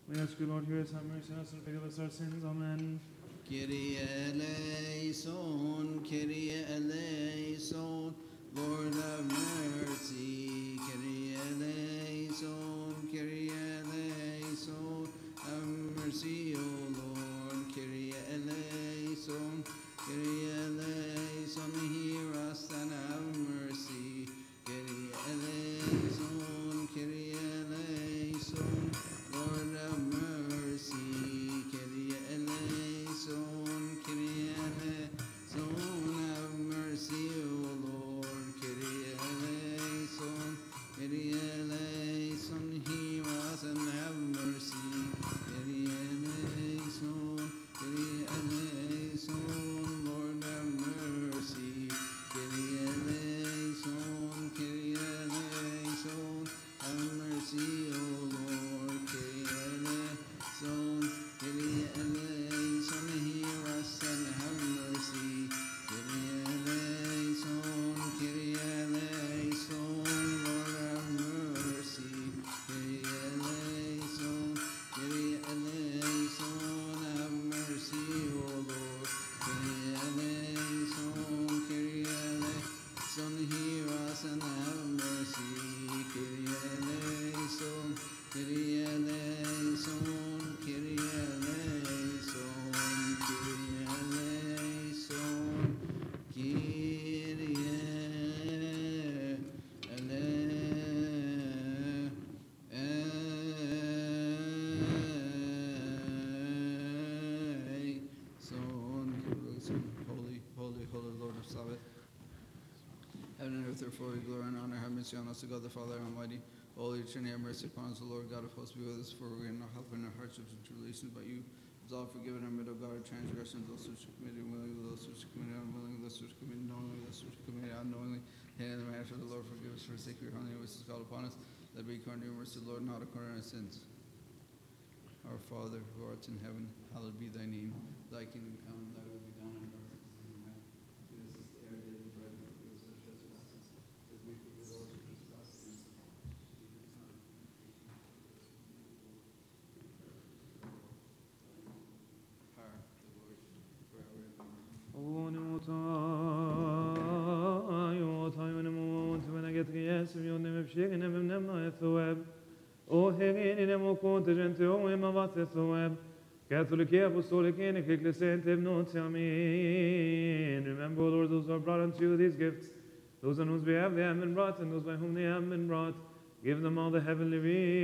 We ask you, Lord, hear us, have mercy on us, and forgive us our sins. Amen. Kyrie eleison, Kyrie eleison, Lord have mercy. Kyrie eleison, Kyrie eleison, have mercy, O Lord. Kyrie eleison, Kyrie eleison, hear us and have mercy. Kyrie eleison, Kyrie eleison, Lord have mercy. Kyrie eleison, Kyrie eleison, have mercy, O Lord. Kyrie eleison, Kyrie eleison, hear us and have mercy. Kyrie eleison, Kyrie eleison, Lord have mercy. Kyrie eleison, Kyrie eleison, have mercy, O Lord. Kyrie eleison, Kyrie eleison, hear us and have mercy. Kyrie eleison, Kyrie eleison, Lord have mercy. Kyrie eleison, Kyrie eleison, have mercy, O Lord. Kyrie eleison, Kyrie eleison, hear us and have mercy. Kyrie eleison, Kyrie eleison, Kyrie eleison, Kyrie eleison, Kyrie eleison. Holy, holy, holy Lord of Sabbath. Heaven and earth, therefore, we glory and honor, have mercy on us, O God the Father Almighty. Holy Trinity, have mercy upon us, O Lord God of hosts, be with us, for we are not help in our hardships and tribulations, but you. Absolve, forgiven, our middle God, our transgressions, those which are committed willingly, those which are committed unwillingly, those which are committed knowingly, those which are committed unknowingly. And in the matter of the Lord, forgive us for the sake of your holy name, which is called upon us, that be according to your mercy, Lord, not according to our sins. Our Father, who art in heaven, hallowed be thy name. Thy kingdom come, thy will be done on earth as it is in heaven. Give us this day our daily bread, and forgive us our trespasses, as we forgive those who trespass against us. Power, the glory, forever and ever. Catholic Apostolic and Ecclesiastic notes, Amen. Remember, O Lord, those who are brought unto you these gifts, those on whose behalf they have been brought, and those by whom they have been brought. Give them all the heavenly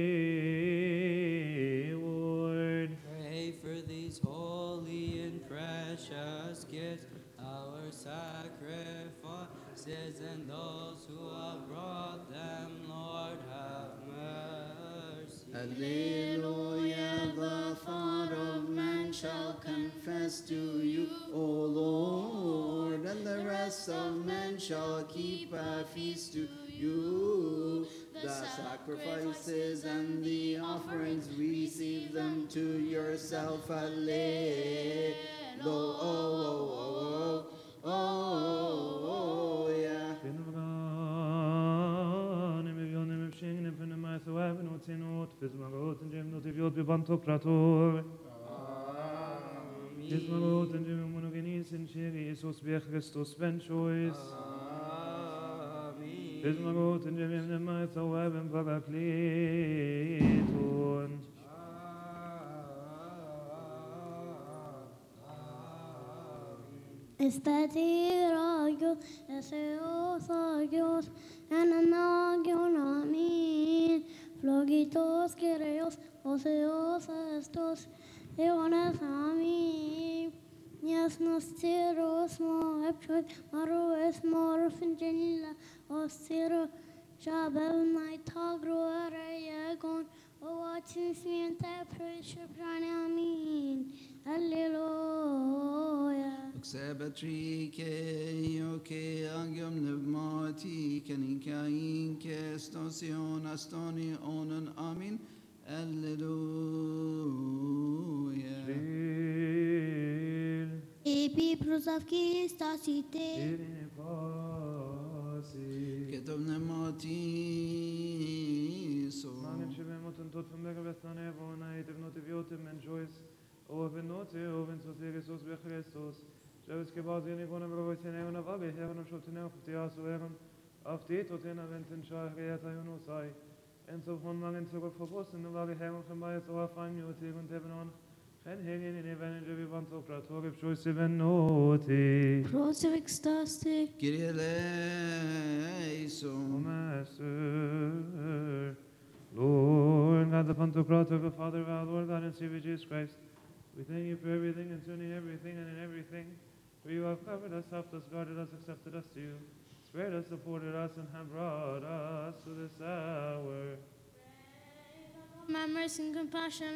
reward. Pray for these holy and precious gifts, our sacrifices, and those who have brought them, Lord, have mercy. Alleluia, the thought of man shall confess to you, O Lord, and the rest of men shall keep a feast to you. The sacrifices and the offerings, receive them to yourself. Alleluia. Jesus be Christus ben choice. Bismagot in Jemim my thawab and Paracleton. Estatiroyo, eseosagios, enanagion amin, flogitos kireos, oseos estos, eones amin. Yes, nosteros mo epchot, maro es morfin genilla, ostero, jabel my tagro areagon, o watching smiente pressure pranamin. Alleluia. Xebetrike, yoke, agium pneumati, kenikain, kestosion, astoni, onen, amin. Alleluia. Epi prosavki stasite. Ketov pneumati, so. noten tot from the bestan evo night of notiviotim and joys. Oven note, oven so Jesus be Christus. Jews gebaut in gona broiten und auf alle Herren und schuld auf die Asueren. Auf die toten aventen schahriat ayunosai. En so von langen Zug verbossen und alle Herren von bei so auf ein Minute und Heaven. En hegen in evangel vi vant och prator upp choice even noti. Crucifix tastic. Kyrie O eleison. Master, Lord God the Pantocrator, the Father of our Lord God and Savior Jesus Christ, we thank you for everything, concerning everything, and in everything. For you have covered us, helped us, guarded us, accepted us to you, spared us, supported us, and have brought us to this hour. My mercy and compassion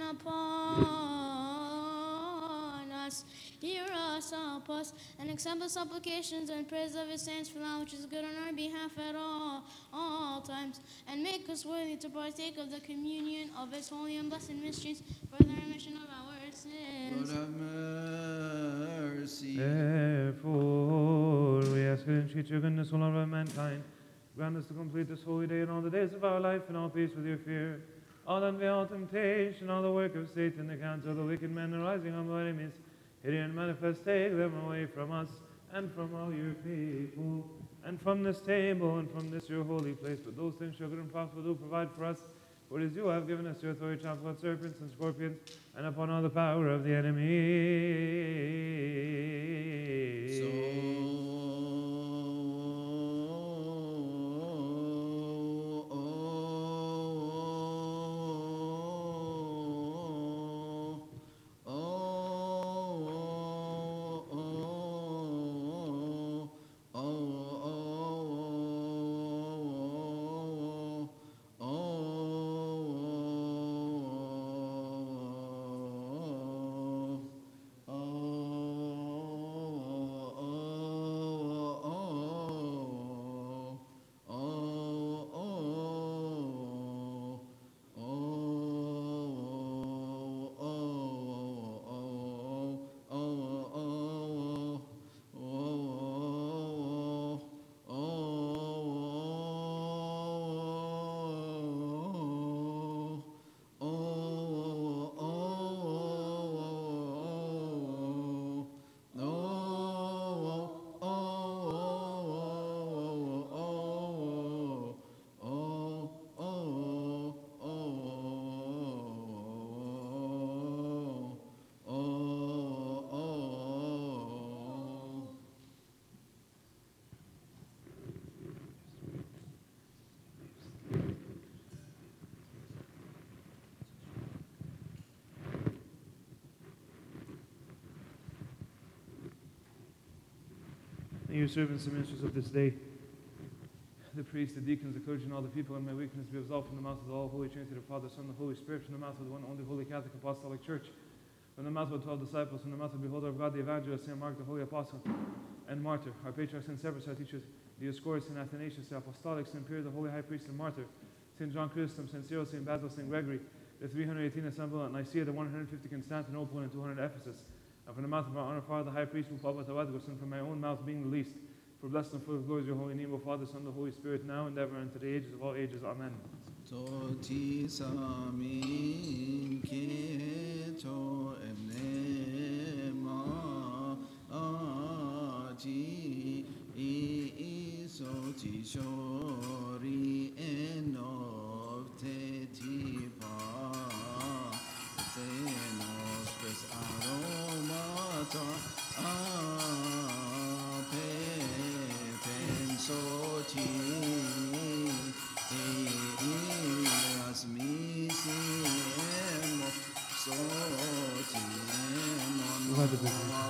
upon us. Hear us, help us, and accept the supplications and prayers of his saints for that which is good on our behalf at all times, and make us worthy to partake of the communion of his holy and blessed mysteries for the remission of our Lord sins. have mercy. Therefore, we ask and entreat your goodness, O Lord of mankind. Grant us to complete this holy day and all the days of our life in all peace with your fear. All unveiled temptation, all the work of Satan, the counsel of the wicked men, the rising of our enemies, hidden and manifest, take them away from us and from all your people, and from this table and from this your holy place. But those things shall good and profitable do provide for us. For it is you who have given us your authority to trample on serpents and scorpions, and upon all the power of the enemy. May your servants and ministers of this day, the priests, the deacons, the clergy, and all the people in my weakness be absolved from the mouth of the all Holy Trinity, the Father, Son, and the Holy Spirit, from the mouth of the one only Holy Catholic Apostolic Church, from the mouth of the 12 disciples, from the mouth of the beholder of God, the evangelist, St. Mark, the holy apostle and martyr, our patriarchs, St. Severus, our teachers, Dioscorus, St. Athanasius, the apostolic, St. Peter, the holy high priest and martyr, St. John Chrysostom, St. Cyril, St. Basil, St. Gregory, the 318 assembled at Nicaea, the 150 Constantinople, and 200 Ephesus, and from the mouth of our honored Father, the high priest, Papa Tawadgos, and from my own mouth being the least, for blessed and full of glory is your holy name, O Father, Son, and the Holy Spirit, now and ever, and to the ages of all ages. Amen. Totis amin keto emnema ati isoti shori enov tetipa zenos pres aromata pensoti as misimo sotiemon